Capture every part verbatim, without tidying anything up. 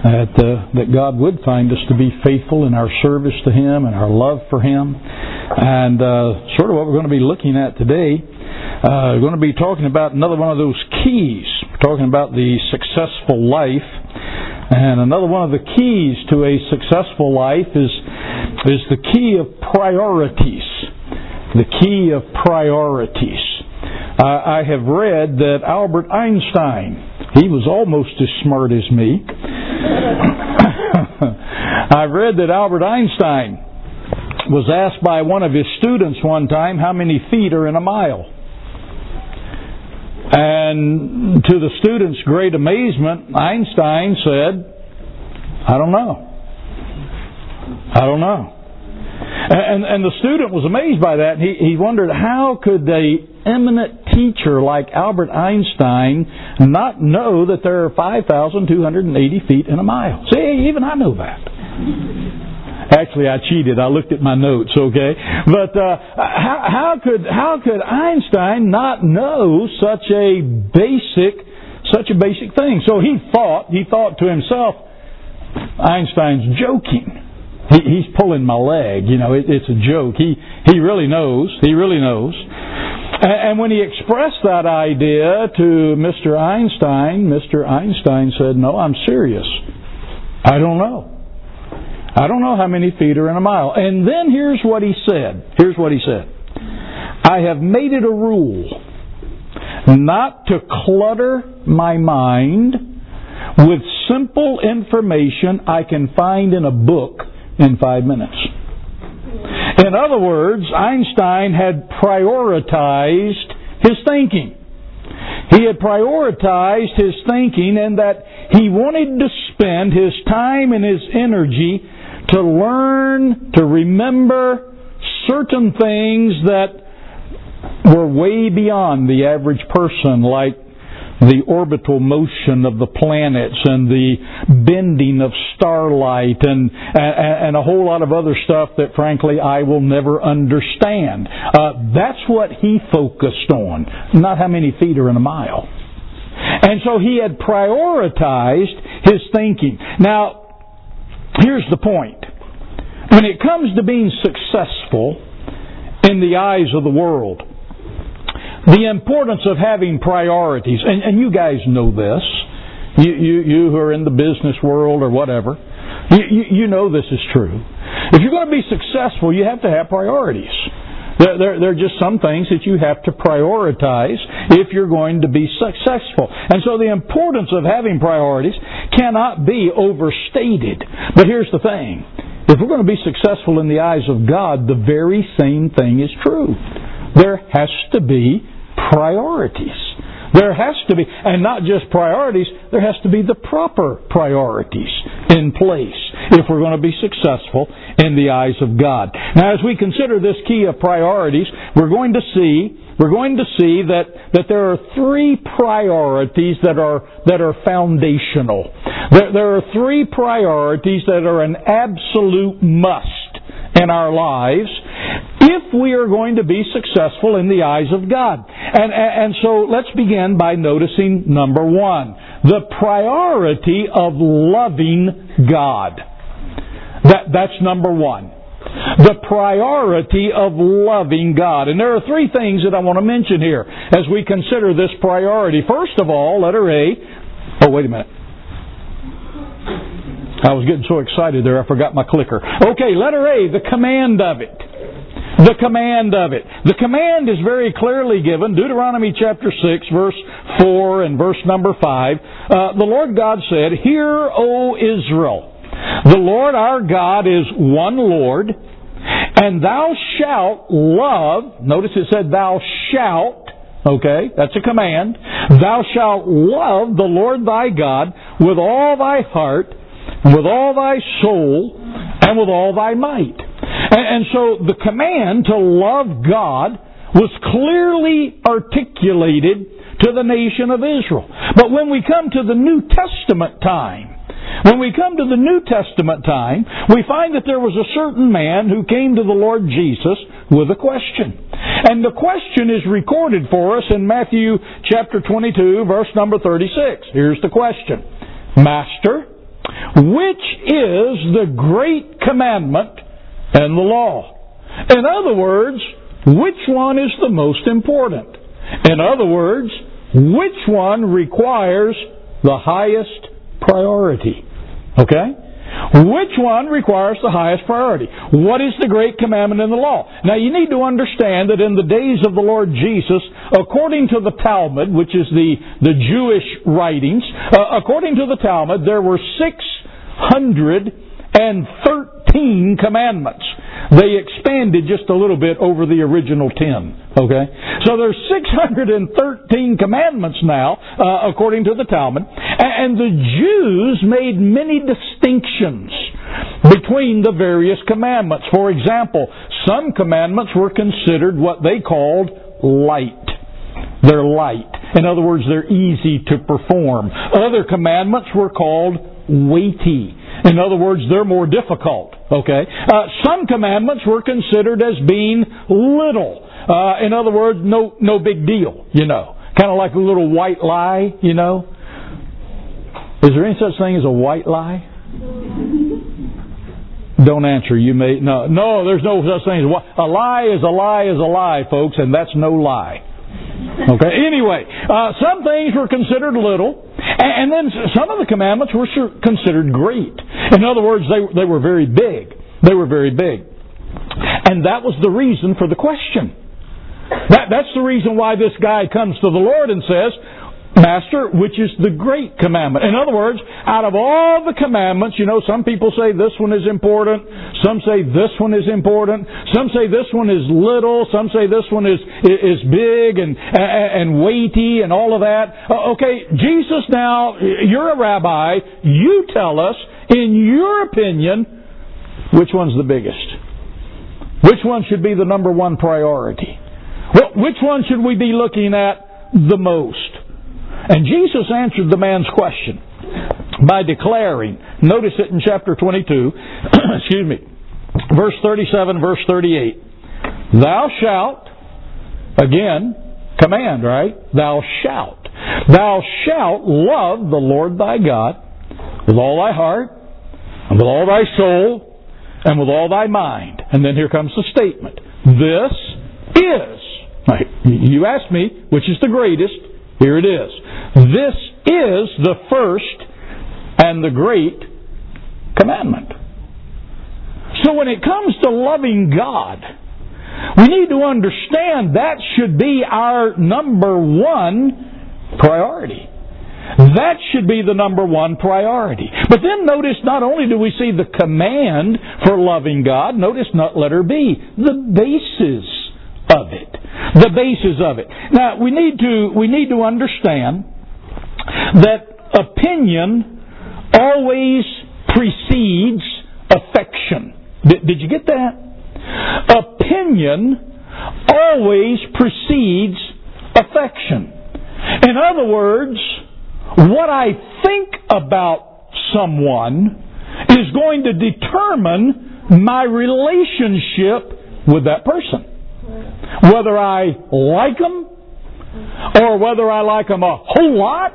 that uh, that God would find us to be faithful in our service to Him and our love for Him. And uh, sort of what we're going to be looking at today, uh, we're going to be talking about another one of those keys. We're talking about the successful life. And another one of the keys to a successful life is, is the key of priorities. The key of priorities. Uh, I have read that Albert Einstein, he was almost as smart as me. I've read that Albert Einstein was asked by one of his students one time how many feet are in a mile. And to the student's great amazement, Einstein said, I don't know. I don't know. And, and the student was amazed by that. He, he wondered, how could an eminent teacher like Albert Einstein not know that there are five thousand two hundred eighty feet in a mile? See, even I know that. Actually, I cheated. I looked at my notes, okay? But uh, how, how could how could Einstein not know such a basic such a basic thing? So he thought he thought to himself, Einstein's joking. He, he's pulling my leg. You know, it, it's a joke. He he really knows. He really knows. And, and when he expressed that idea to Mister Einstein, Mister Einstein said, "No, I'm serious. I don't know. I don't know how many feet are in a mile." And then here's what he said. Here's what he said. I have made it a rule not to clutter my mind with simple information I can find in a book in five minutes. In other words, Einstein had prioritized his thinking. He had prioritized his thinking in that he wanted to spend his time and his energy to learn, to remember certain things that were way beyond the average person, like the orbital motion of the planets and the bending of starlight and and, and a whole lot of other stuff that, frankly, I will never understand. Uh, that's what he focused on, not how many feet are in a mile. And so he had prioritized his thinking. Now, here's the point. When it comes to being successful in the eyes of the world, the importance of having priorities, and, and you guys know this, you, you, you who are in the business world or whatever, you, you, you know this is true. If you're going to be successful, you have to have priorities. There, there, there are just some things that you have to prioritize if you're going to be successful. And so the importance of having priorities cannot be overstated. But here's the thing. If we're going to be successful in the eyes of God, the very same thing is true. There has to be priorities. There has to be, and not just priorities, there has to be the proper priorities in place if we're going to be successful in the eyes of God. Now, as we consider this key of priorities, we're going to see we're going to see that, that there are three priorities that are that are foundational. There, there are three priorities that are an absolute must in our lives if we are going to be successful in the eyes of God. And, and so let's begin by noticing number one, the priority of loving God. That, that's number one. The priority of loving God. And there are three things that I want to mention here as we consider this priority. First of all, letter A. Oh, wait a minute. I was getting so excited there I forgot my clicker. Okay, letter A, the command of it. The command of it. The command is very clearly given. Deuteronomy chapter six, verse four and verse number five. Uh, the Lord God said, "Hear, O Israel, the Lord our God is one Lord, and thou shalt love," notice it said thou shalt, okay, that's a command, "thou shalt love the Lord thy God with all thy heart, with all thy soul, and with all thy might." And, and so the command to love God was clearly articulated to the nation of Israel. But when we come to the New Testament time, when we come to the New Testament time, we find that there was a certain man who came to the Lord Jesus with a question. And the question is recorded for us in Matthew chapter twenty-two, verse number thirty-six. Here's the question. "Master, which is the great commandment and the law? In other words, which one is the most important? In other words, which one requires the highest priority? Okay? Which one requires the highest priority? What is the great commandment in the law? Now you need to understand that in the days of the Lord Jesus, according to the Talmud, which is the, the Jewish writings, uh, according to the Talmud, there were six hundred thirteen commandments. They expanded just a little bit over the original ten. Okay? So there's six hundred thirteen commandments now, uh, according to the Talmud. And the Jews made many distinctions between the various commandments. For example, some commandments were considered what they called light. They're light. In other words, they're easy to perform. Other commandments were called weighty. In other words, they're more difficult. Okay? Uh, some commandments were considered as being little. Uh, in other words, no no big deal, you know. Kind of like a little white lie, you know. Is there any such thing as a white lie? Don't answer. You may no no. There's no such thing as a, a lie. Is a lie is a lie, folks, and that's no lie. Okay. Anyway, uh, some things were considered little, and, and then some of the commandments were considered great. In other words, they they were very big. They were very big, and that was the reason for the question. That that's the reason why this guy comes to the Lord and says, Master, which is the great commandment? In other words, out of all the commandments, you know, some people say this one is important. Some say this one is important. Some say this one is little. Some say this one is is big and and weighty and all of that. Okay, Jesus, now, you're a rabbi. You tell us, in your opinion, which one's the biggest? Which one should be the number one priority? Well, which one should we be looking at the most? And Jesus answered the man's question by declaring, notice it in chapter twenty-two, excuse me, verse thirty-seven, verse thirty-eight. Thou shalt, again, command, right? Thou shalt. Thou shalt love the Lord thy God with all thy heart, and with all thy soul, and with all thy mind. And then here comes the statement. This is. Now, you asked me, which is the greatest? Here it is. This is the first and the great commandment. So when it comes to loving God, we need to understand that should be our number one priority. That should be the number one priority. But then notice, not only do we see the command for loving God, notice not letter B, the basis of it. The basis of it. Now, we need to we need to understand that opinion always precedes affection. Did, did you get that? Opinion always precedes affection. In other words, what I think about someone is going to determine my relationship with that person. Whether I like them, or whether I like them a whole lot,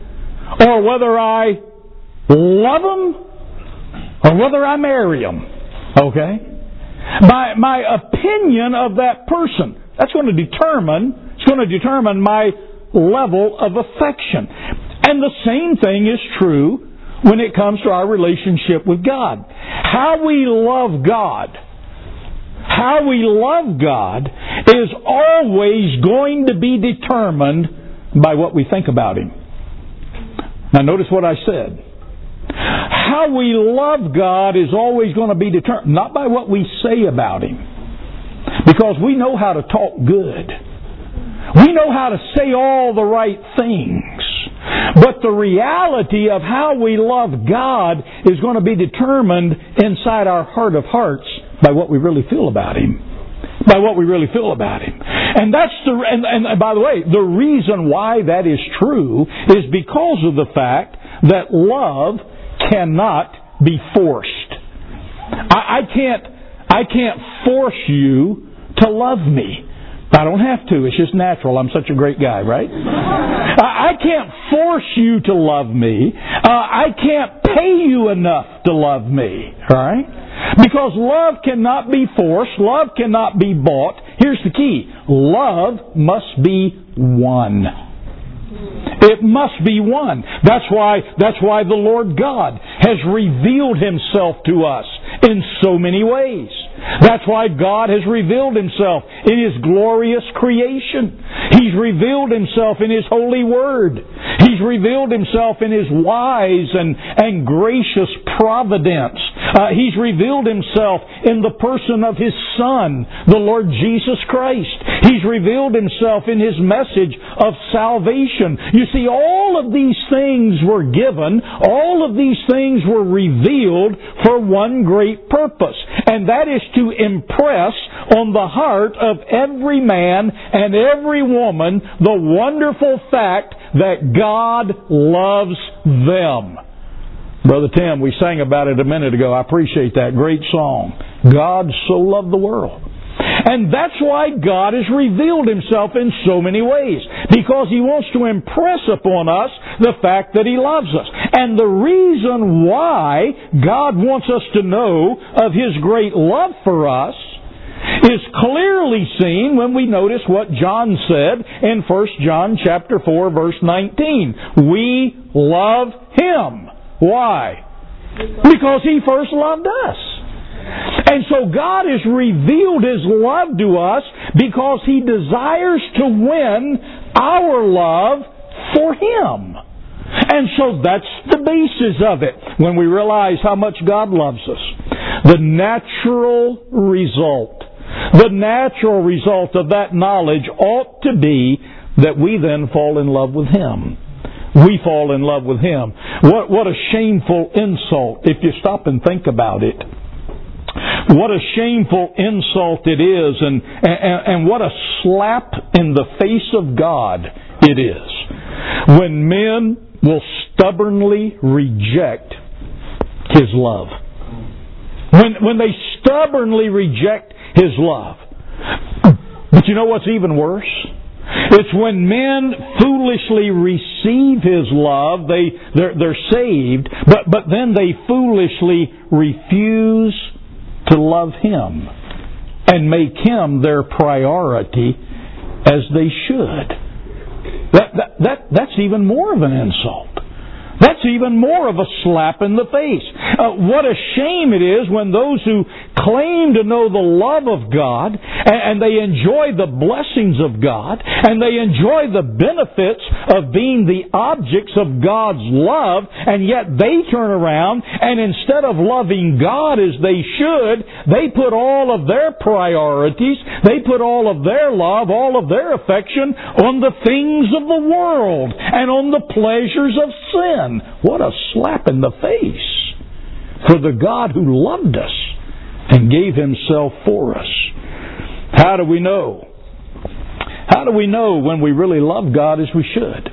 or whether I love them, or whether I marry them. Okay? My, my opinion of that person, that's going to determine, it's going to determine my level of affection. And the same thing is true when it comes to our relationship with God. How we love God, how we love God is always going to be determined by what we think about Him. Now notice what I said. How we love God is always going to be determined, not by what we say about Him. Because we know how to talk good. We know how to say all the right things. But the reality of how we love God is going to be determined inside our heart of hearts by what we really feel about Him. By what we really feel about Him. And that's the and, and by the way, the reason why that is true is because of the fact that love cannot be forced. I, I can't I can't force you to love me. I don't have to. It's just natural. I'm such a great guy, right? I can't force you to love me. Uh, I can't pay you enough to love me. All right? Because love cannot be forced. Love cannot be bought. Here's the key. Love must be won. It must be one. That's why, that's why the Lord God has revealed Himself to us in so many ways. That's why God has revealed Himself in His glorious creation. He's revealed Himself in His holy word. He's revealed Himself in His wise and, and gracious providence. Uh, he's revealed Himself in the person of His Son, the Lord Jesus Christ. He's revealed Himself in His message of salvation. You see, all of these things were given, all of these things were revealed for one great purpose, and that is to impress on the heart of every man and every woman the wonderful fact that God loves them. Brother Tim, we sang about it a minute ago. I appreciate that great song. God so loved the world. And that's why God has revealed Himself in so many ways. Because He wants to impress upon us the fact that He loves us. And the reason why God wants us to know of His great love for us is clearly seen when we notice what John said in First John chapter four, verse nineteen. We love Him. Why? Because He first loved us. And so God has revealed His love to us because He desires to win our love for Him. And so that's the basis of it when we realize how much God loves us. The natural result, the natural result of that knowledge ought to be that we then fall in love with Him. We fall in love with Him. What, what a shameful insult if you stop and think about it. What a shameful insult it is, and, and, and what a slap in the face of God it is when men will stubbornly reject His love. When, when they stubbornly reject His love. But you know what's even worse? It's when men foolishly receive His love, they, they're, they're saved, but, but then they foolishly refuse to love Him and make Him their priority as they should. That, that, that, that's even more of an insult. That's even more of a slap in the face. Uh, what a shame it is when those who claim to know the love of God and, and they enjoy the blessings of God and they enjoy the benefits of being the objects of God's love, and yet they turn around and instead of loving God as they should, they put all of their priorities, they put all of their love, all of their affection on the things of the world and on the pleasures of sin. What a slap in the face for the God who loved us and gave Himself for us. How do we know? How do we know when we really love God as we should?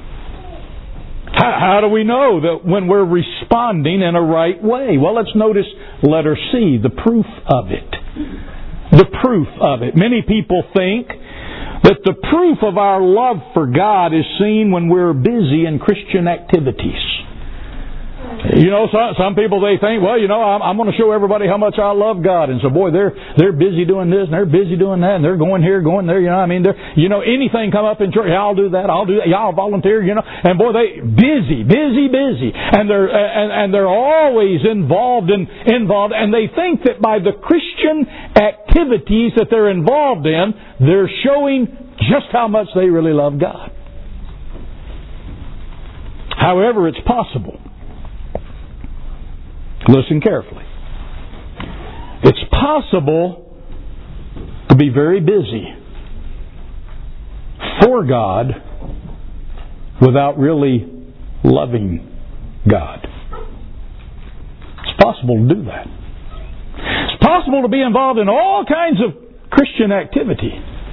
How, how do we know that when we're responding in a right way? Well, let's notice letter C, the proof of it. The proof of it. Many people think that the proof of our love for God is seen when we're busy in Christian activities. You know, some, some people, they think, well, you know, I'm, I'm going to show everybody how much I love God. And so, boy, they're they're busy doing this and they're busy doing that and they're going here, going there. You know, I mean, they're, you know, anything come up in church, yeah, I'll do that, I'll do that, yeah, I'll volunteer. You know, and boy, they busy, busy, busy, and they're and, and they're always involved in involved, and they think that by the Christian activities that they're involved in, they're showing just how much they really love God. However, it's possible. Listen carefully. It's possible to be very busy for God without really loving God. It's possible to do that. It's possible to be involved in all kinds of Christian activity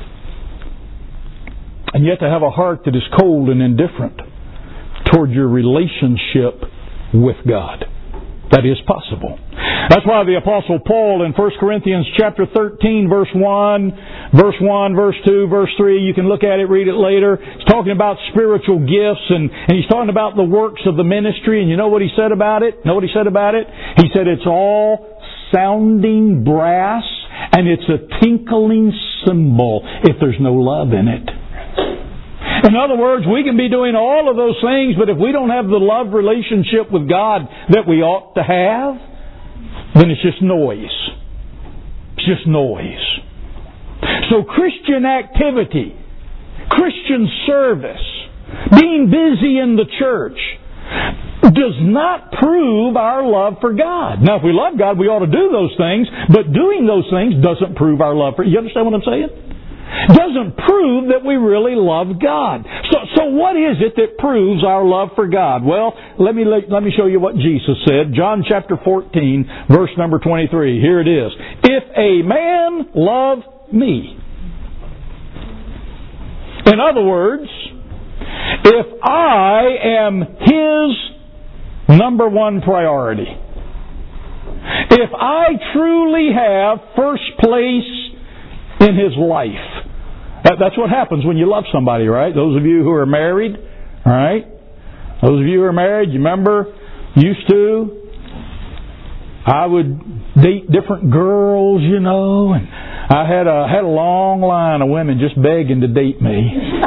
and yet to have a heart that is cold and indifferent toward your relationship with God. That is possible. That's why the Apostle Paul in First Corinthians chapter thirteen, verse one, verse one, verse two, verse three, you can look at it, read it later. He's talking about spiritual gifts, and, and he's talking about the works of the ministry, and you know what he said about it? Know what he said about it? He said it's all sounding brass, and it's a tinkling cymbal if there's no love in it. In other words, we can be doing all of those things, but if we don't have the love relationship with God that we ought to have, then it's just noise. It's just noise. So Christian activity, Christian service, being busy in the church, does not prove our love for God. Now, if we love God, we ought to do those things, but doing those things doesn't prove our love for... You understand what I'm saying? Doesn't prove that we really love God. So, so what is it that proves our love for God? Well, let me let, let me show you what Jesus said. John chapter fourteen, verse number twenty-three. Here it is. If a man love me. In other words, if I am his number one priority, if I truly have first place in his life. That, that's what happens when you love somebody, right? Those of you who are married, all right? Those of you who are married, you remember, used to, I would date different girls, you know, and I had a had a long line of women just begging to date me.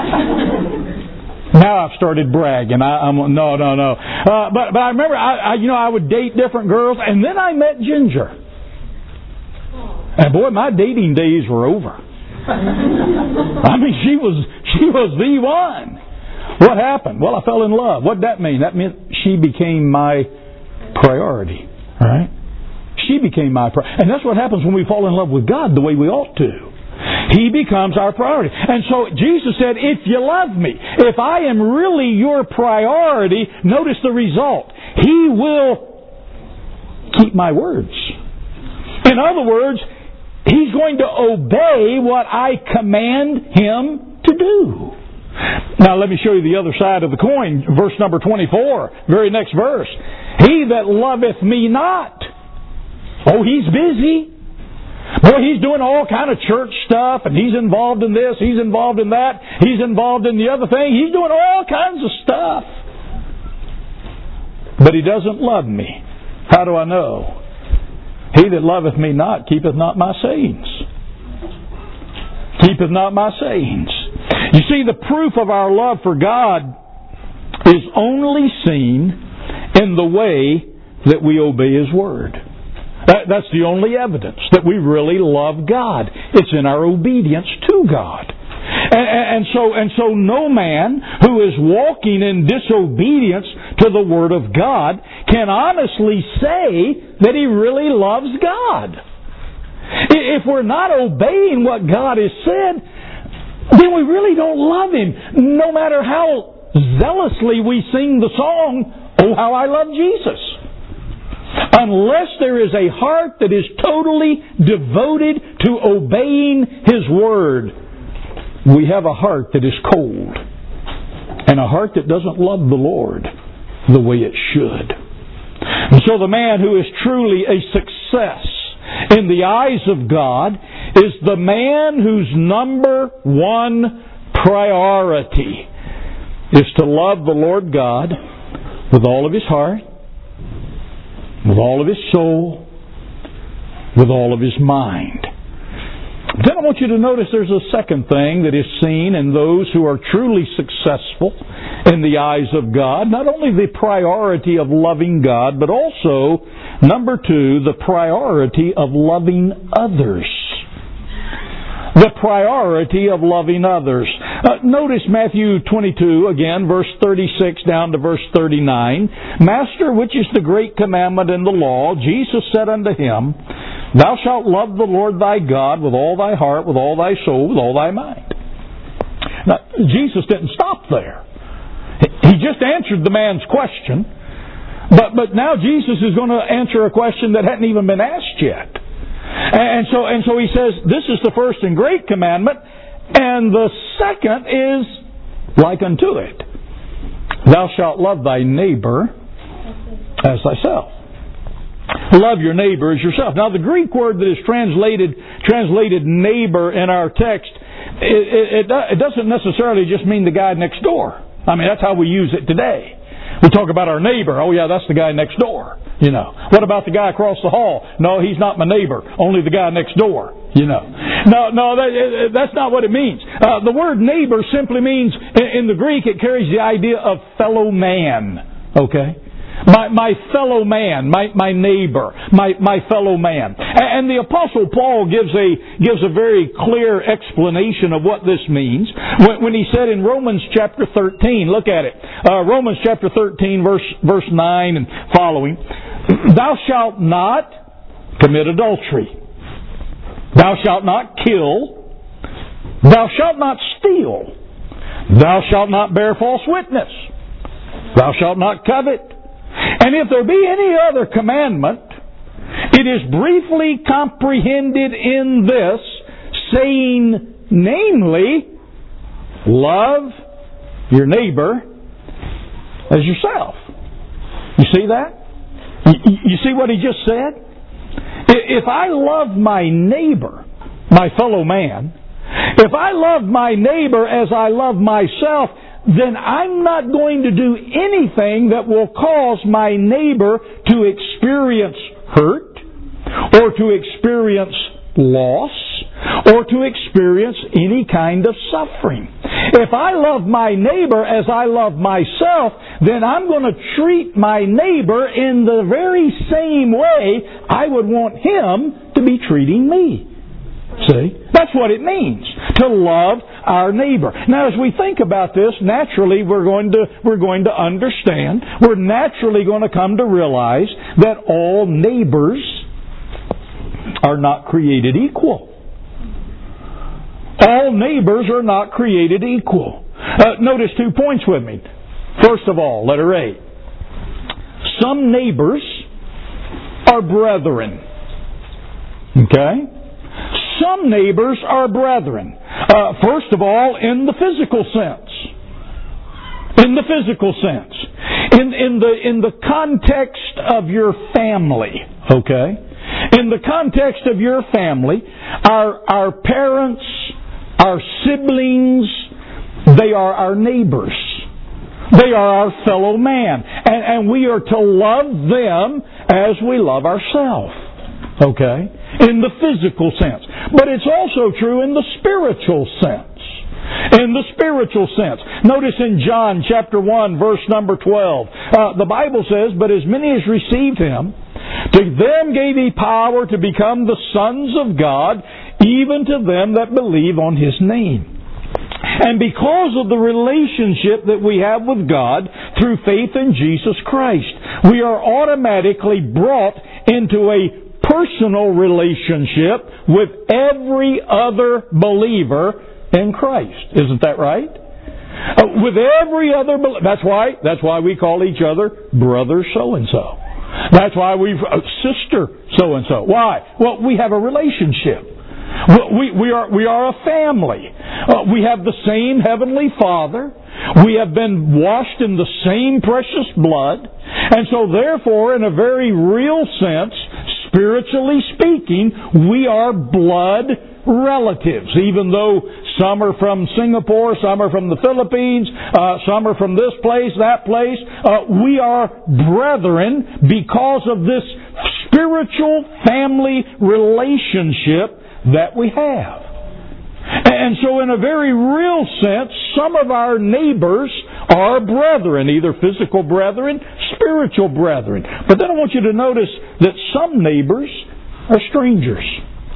Now I've started bragging. I, I'm no, no, no. Uh, but but I remember, I, I you know, I would date different girls, and then I met Ginger. And boy, my dating days were over. I mean, she was she was the one. What happened? Well, I fell in love. What did that mean? That meant she became my priority. Right? She became my priority. And that's what happens when we fall in love with God the way we ought to. He becomes our priority. And so Jesus said, if you love me, if I am really your priority, notice the result. He will keep my words. In other words, He's going to obey what I command Him to do. Now let me show you the other side of the coin. Verse number twenty-four, very next verse. He that loveth me not. Oh, he's busy. Boy, he's doing all kind of church stuff, and he's involved in this, he's involved in that, he's involved in the other thing. He's doing all kinds of stuff. But he doesn't love me. How do I know? He that loveth me not keepeth not my sayings. Keepeth not my sayings. You see, the proof of our love for God is only seen in the way that we obey His Word. That, that's the only evidence that we really love God. It's in our obedience to God. And, and so, and so no man who is walking in disobedience to the Word of God can honestly say that he really loves God. If we're not obeying what God has said, then we really don't love Him, no matter how zealously we sing the song, "Oh, how I love Jesus." Unless there is a heart that is totally devoted to obeying His Word, we have a heart that is cold and a heart that doesn't love the Lord the way it should. And so the man who is truly a success in the eyes of God is the man whose number one priority is to love the Lord God with all of his heart, with all of his soul, with all of his mind. Then I want you to notice there's a second thing that is seen in those who are truly successful in the eyes of God. Not only the priority of loving God, but also, number two, the priority of loving others. The priority of loving others. Uh, notice Matthew twenty-two, again, verse thirty-six down to verse thirty-nine. Master, which is the great commandment in the law? Jesus said unto him, Thou shalt love the Lord thy God with all thy heart, with all thy soul, with all thy mind. Now, Jesus didn't stop there. He just answered the man's question. But, but now Jesus is going to answer a question that hadn't even been asked yet. And so, and so he says, this is the first and great commandment, and the second is like unto it. Thou shalt love thy neighbor as thyself. Love your neighbor as yourself. Now, the Greek word that is translated translated neighbor in our text, it, it, it doesn't necessarily just mean the guy next door. I mean, that's how we use it today. We talk about our neighbor. Oh, yeah, that's the guy next door. You know. What about the guy across the hall? No, he's not my neighbor. Only the guy next door. You know. No, no, that, that's not what it means. Uh, the word neighbor simply means, in, in the Greek, it carries the idea of fellow man. Okay? My, my fellow man, my, my neighbor, my, my fellow man. And the Apostle Paul gives a, gives a very clear explanation of what this means when, when he said in Romans chapter thirteen, look at it, uh, Romans chapter thirteen verse, verse nine and following, thou shalt not commit adultery. Thou shalt not kill. Thou shalt not steal. Thou shalt not bear false witness. Thou shalt not covet. And if there be any other commandment, it is briefly comprehended in this, saying, namely, love your neighbor as yourself. You see that? You see what he just said? If I love my neighbor, my fellow man, if I love my neighbor as I love myself, then I'm not going to do anything that will cause my neighbor to experience hurt, or to experience loss, or to experience any kind of suffering. If I love my neighbor as I love myself, then I'm going to treat my neighbor in the very same way I would want him to be treating me. See? That's what it means to love our neighbor. Now, as we think about this, naturally we're going to we're going to understand, we're naturally going to come to realize that all neighbors are not created equal. All neighbors are not created equal. Uh, notice two points with me. First of all, letter A. Some neighbors are brethren. Okay? Some neighbors are brethren. Uh, first of all, in the physical sense. In the physical sense. In, in, the, in the context of your family. Okay? In the context of your family, our, our parents, our siblings, they are our neighbors. They are our fellow man. And, and we are to love them as we love ourselves. Okay? In the physical sense. But it's also true in the spiritual sense. In the spiritual sense. Notice in John chapter one verse number twelve. Uh, the Bible says, but as many as received Him, to them gave He power to become the sons of God, even to them that believe on His name. And because of the relationship that we have with God through faith in Jesus Christ, we are automatically brought into a personal relationship with every other believer in Christ. Isn't that right? Uh, with every other believer. That's why, that's why we call each other brother so-and-so. That's why we've uh, sister so-and-so. Why? Well, we have a relationship. We, we, are, we are a family. Uh, we have the same Heavenly Father. We have been washed in the same precious blood. And so therefore, in a very real sense, spiritually speaking, we are blood relatives. Even though some are from Singapore, some are from the Philippines, uh, some are from this place, that place, uh, we are brethren because of this spiritual family relationship that we have. And so in a very real sense, some of our neighbors are brethren, either physical brethren, spiritual brethren. But then I want you to notice that some neighbors are strangers.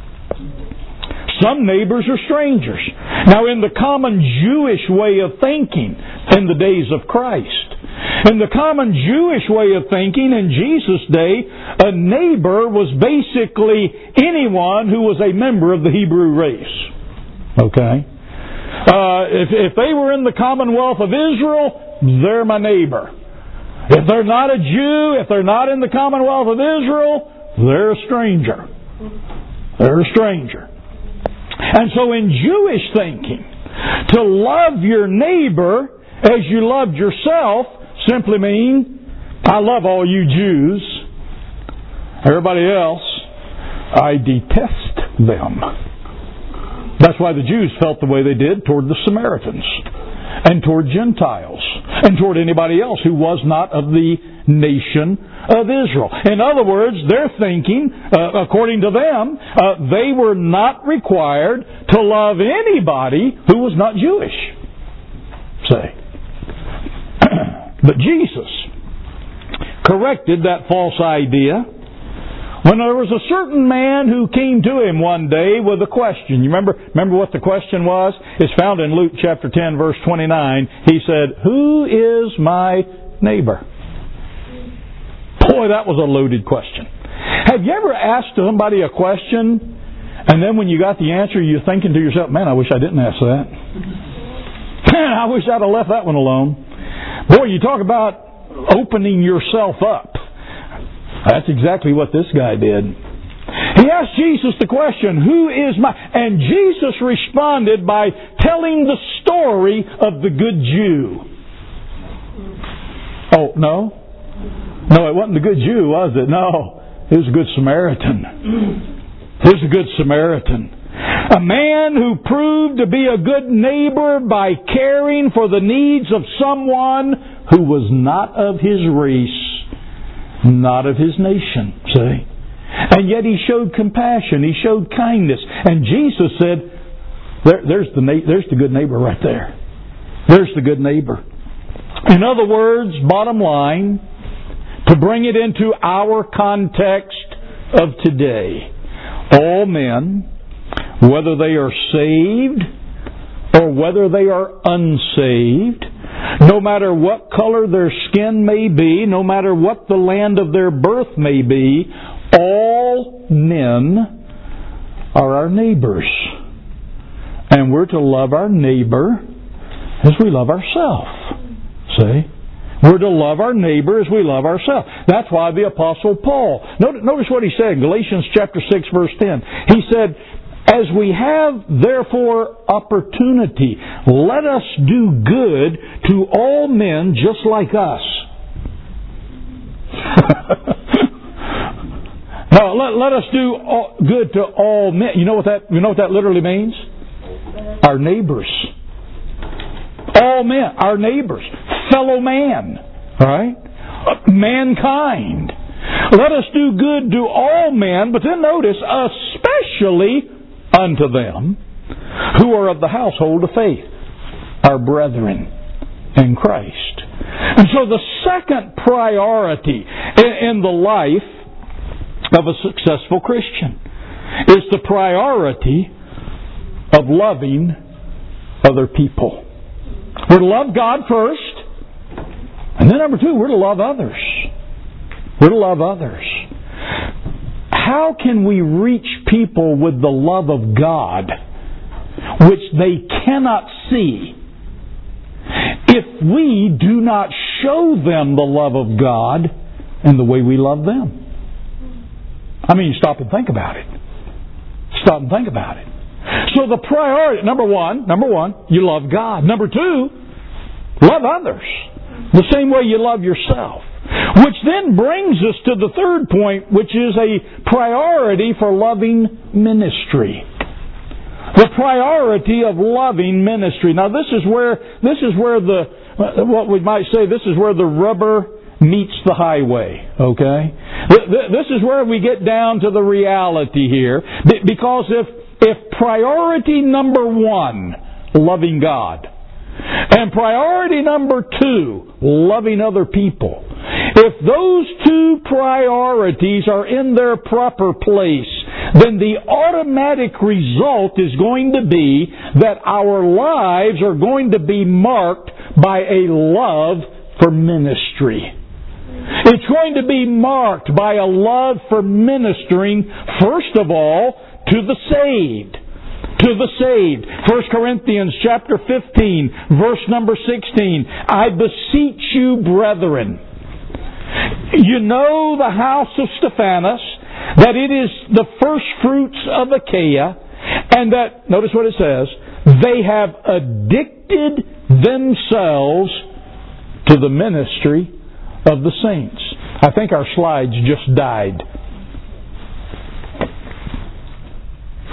Some neighbors are strangers. Now, in the common Jewish way of thinking in the days of Christ, in the common Jewish way of thinking in Jesus' day, a neighbor was basically anyone who was a member of the Hebrew race. Okay? Uh, if, if they were in the Commonwealth of Israel, they're my neighbor. If they're not a Jew, if they're not in the Commonwealth of Israel, they're a stranger. They're a stranger. And so in Jewish thinking, to love your neighbor as you loved yourself simply means, I love all you Jews, Everybody else, I detest them. That's why the Jews felt the way they did toward the Samaritans and toward Gentiles and toward anybody else who was not of the nation of Israel. In other words, they're thinking, uh, according to them, uh, they were not required to love anybody who was not Jewish. Say. But Jesus corrected that false idea when there was a certain man who came to him one day with a question. You remember, remember what the question was? It's found in Luke chapter ten, verse twenty-nine. He said, "Who is my neighbor?" Boy, that was a loaded question. Have you ever asked somebody a question, and then when you got the answer, you're thinking to yourself, "Man, I wish I didn't ask that. Man, I wish I'd have left that one alone." Boy, you talk about opening yourself up. That's exactly what this guy did. He asked Jesus the question, "Who is my..." And Jesus responded by telling the story of the good Jew. Oh, no? No, it wasn't the good Jew, was it? No. It was a good Samaritan. It was a good Samaritan. A man who proved to be a good neighbor by caring for the needs of someone who was not of his race, not of his nation, see? And yet he showed compassion, he showed kindness. And Jesus said, there, there's, the na- there's the good neighbor right there. There's the good neighbor. In other words, bottom line, to bring it into our context of today, all men, whether they are saved or whether they are unsaved, no matter what color their skin may be, no matter what the land of their birth may be, all men are our neighbors. And we're to love our neighbor as we love ourselves. See? We're to love our neighbor as we love ourselves. That's why the Apostle Paul, notice what he said in Galatians chapter six, verse ten. He said, "As we have therefore opportunity, let us do good to all men just like us." No, let, let us do all, good to all men. You know what that? You know what that literally means? Our neighbors. All men, our neighbors, fellow man, right? Mankind. Let us do good to all men, but then notice, especially unto them who are of the household of faith, our brethren in Christ. And so the second priority in, in the life of a successful Christian is the priority of loving other people. We're to love God first, and then number two, we're to love others. We're to love others. How can we reach people with the love of God, which they cannot see, if we do not show them the love of God in the way we love them? I mean, stop and think about it. Stop and think about it. So the priority, number one, number one, you love God. Number two, love others the same way you love yourself. Which then brings us to the third point, which is a priority for loving ministry. The priority of loving ministry. Now this is where this is where the what we might say this is where the rubber meets the highway. Okay, this is where we get down to the reality here, because if if priority number one, loving God, and priority number two, loving other people, if those two priorities are in their proper place, then the automatic result is going to be that our lives are going to be marked by a love for ministry. It's going to be marked by a love for ministering, first of all, to the saved. To the saved. First Corinthians chapter fifteen, verse number sixteen. I beseech you, brethren. You know the house of Stephanas, that it is the first fruits of Achaia, and that, notice what it says, they have addicted themselves to the ministry of the saints. I think our slides just died.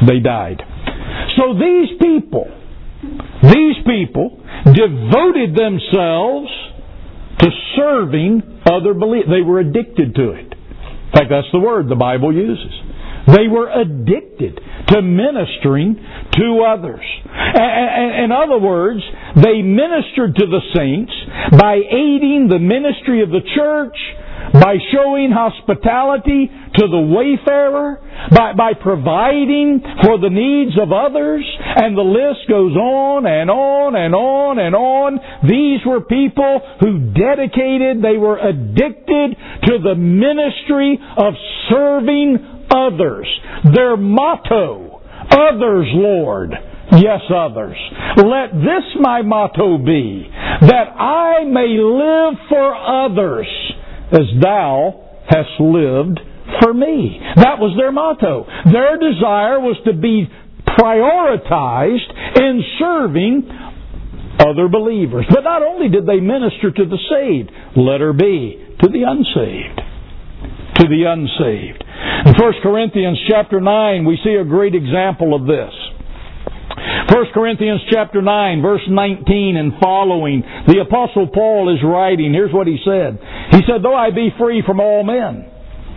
they died. So these people, these people devoted themselves to serving other believers. They were addicted to it. In fact, that's the word the Bible uses. They were addicted to ministering to others. In other words, they ministered to the saints by aiding the ministry of the church, by showing hospitality to the wayfarer, by, by providing for the needs of others, and the list goes on and on and on and on. These were people who dedicated, they were addicted to the ministry of serving others. Their motto, others, Lord. Yes, others. Let this my motto be, that I may live for others as thou hast lived for me. That was their motto. Their desire was to be prioritized in serving other believers. But not only did they minister to the saved, letter B, to the unsaved. To the unsaved. In First Corinthians chapter nine, we see a great example of this. First Corinthians chapter nine, verse nineteen and following, the Apostle Paul is writing. Here's what he said. He said, though I be free from all men,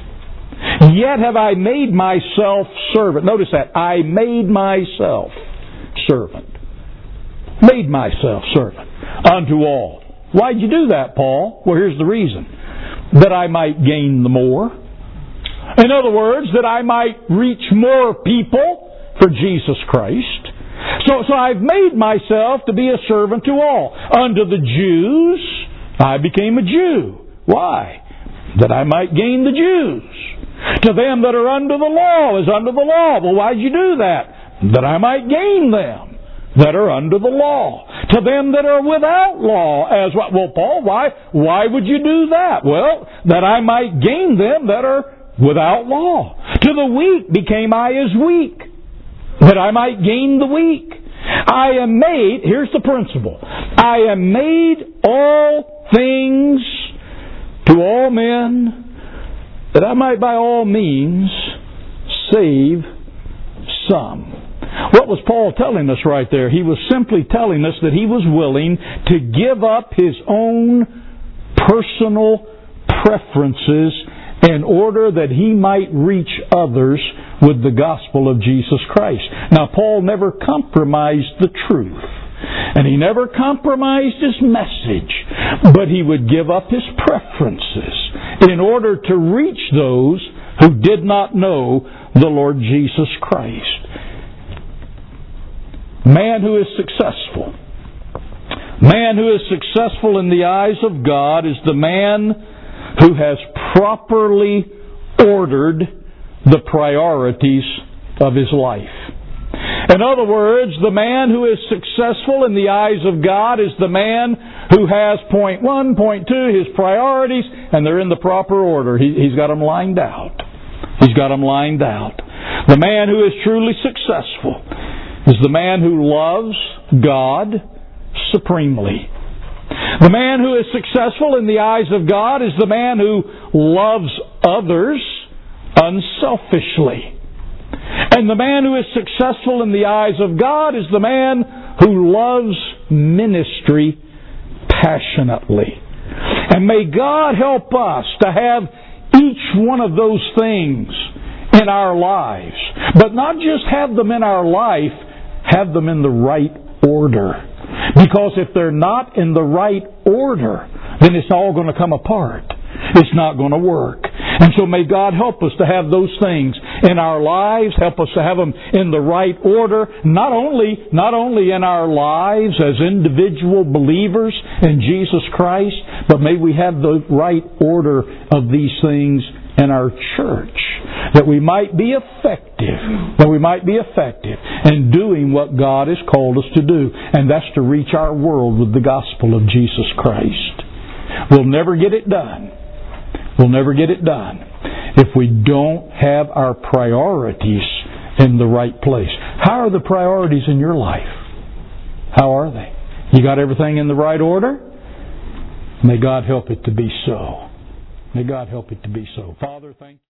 yet have I made myself servant. Notice that. I made myself servant. Made myself servant unto all. Why'd you do that, Paul? Well, here's the reason. That I might gain the more. In other words, that I might reach more people for Jesus Christ. So, so I've made myself to be a servant to all. Unto the Jews, I became a Jew. Why? That I might gain the Jews. To them that are under the law, is under the law. Well, why'd you do that? That I might gain them that are under the law. To them that are without law, as well. Well, Paul, why, why would you do that? Well, that I might gain them that are without law. To the weak became I as weak, that I might gain the weak. I am made, here's the principle, I am made all things to all men, that I might by all means save some. What was Paul telling us right there? He was simply telling us that he was willing to give up his own personal preferences in order that he might reach others with the gospel of Jesus Christ. Now, Paul never compromised the truth, and he never compromised his message, but he would give up his preferences in order to reach those who did not know the Lord Jesus Christ. Man who is successful, man who is successful in the eyes of God is the man who has properly ordered the priorities of his life. In other words, the man who is successful in the eyes of God is the man who has point one, point two, his priorities, and they're in the proper order. He, he's got them lined out. He's got them lined out. The man who is truly successful is the man who loves God supremely. The man who is successful in the eyes of God is the man who loves others unselfishly. And the man who is successful in the eyes of God is the man who loves ministry passionately. And may God help us to have each one of those things in our lives. But not just have them in our life, have them in the right order. Because if they're not in the right order, then it's all going to come apart. It's not going to work. And so may God help us to have those things in our lives, help us to have them in the right order, not only, not only in our lives as individual believers in Jesus Christ, but may we have the right order of these things in our church, that we might be effective, that we might be effective in doing what God has called us to do, and that's to reach our world with the gospel of Jesus Christ. We'll never get it done. We'll never get it done if we don't have our priorities in the right place. How are the priorities in your life? How are they? You got everything in the right order? May God help it to be so. May God help it to be so. Father, thank you.